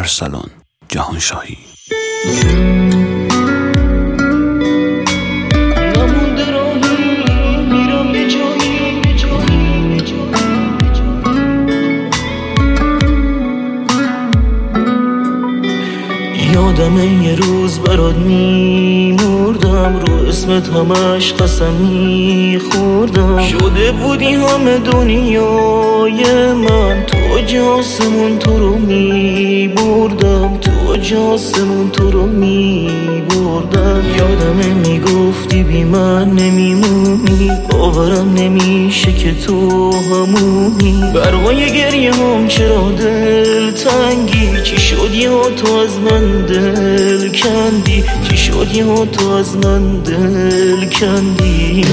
ارسلان جهانشاهی. یادم یه روز برات میمردم، رو اسمت همش قسم میخوردم. شده بودی همه دنیای من، تو جاسمون تو رو میبردم، تو جاسمون تو رو میبردم. یادم میگفتی بی من نمیمونی، باورم نمیشه که تو همونی. برای گریه هم چرا دل تنگی، چی شد یا تو از من دل کندی، چی شد یا تو از من دل کندی.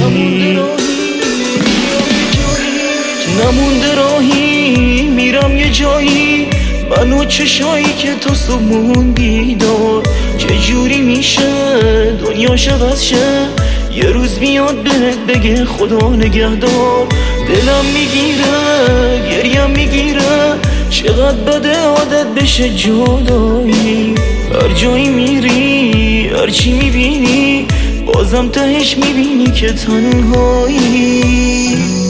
نمونده راهی میرم یه جایی، منو چشایی که تو سمون بیدار. چجوری میشه دنیا عوض شه، یه روز میاد بهت بگه خدا نگهدار. دلم میگیره گریم میگیره، چقدر بده عادت بشه جدایی. هر جایی میری هرچی میبینی، بازم تهش میبینی که تنهایی.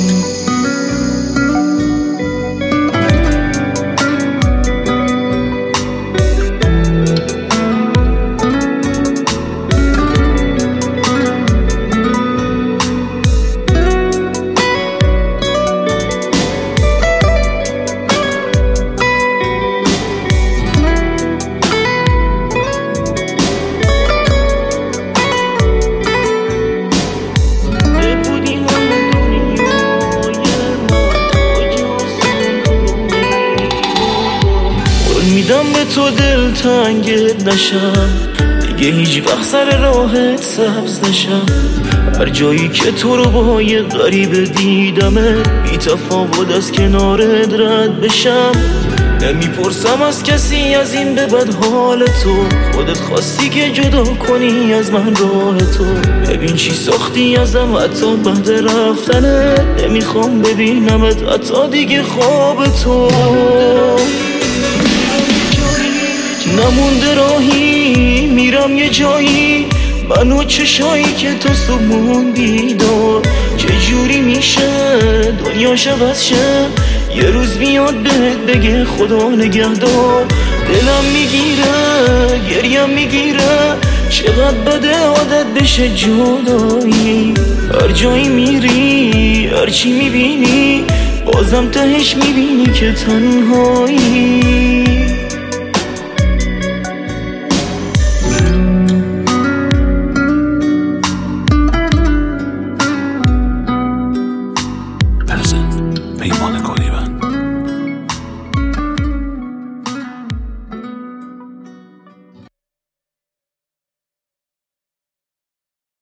میدم به تو دل تنگت نشم، دیگه هیچ وقت سر راهت سبز نشم. هر جایی که تو رو با یه غریبه دیدمت، بی تفاوت از کنارت رد بشم. نمیپرسم از کسی از این به بد حال تو، خودت خواستی که جدا کنی از من راه تو. ببین چی ساختی ازم حتی بعد رفتنت، نمیخوام ببینمت حتی دیگه خواب تو. نمونده راهی میرم یه جایی، منو چشایی که تو سمون بیدار. چجوری میشه دنیا عوض شه، یه روز میاد بهت بگه خدا نگهدار. دلم میگیره گریم میگیره، چقدر بده عادت بشه جدایی. هر جایی میری هرچی میبینی، بازم تهش میبینی که تنهایی. پیمان گل